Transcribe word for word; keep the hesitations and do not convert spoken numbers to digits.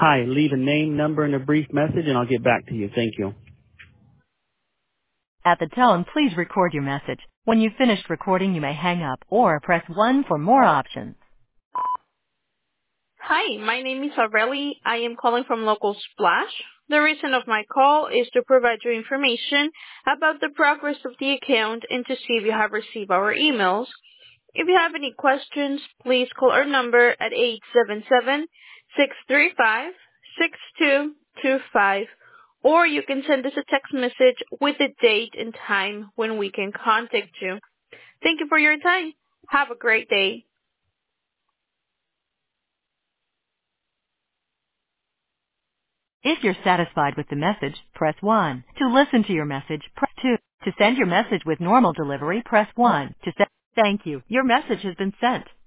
Hi, leave a name, number, and a brief message, and I'll get back to you. Thank you. At the tone, please record your message. When you've finished recording, you may hang up or press one for more options. Hi, my name is Aureli. I am calling from Local Splash. The reason of my call is to provide you information about the progress of the account and to see if you have received our emails. If you have any questions, please call our number at eight seven seven, six three five, six two two five, or you can send us a text message with the date and time when we can contact you. Thank you for your time. Have a great day. If you're satisfied with the message, press one. To listen to your message, press two. To send your message with normal delivery, press one. To send, thank you. Your message has been sent.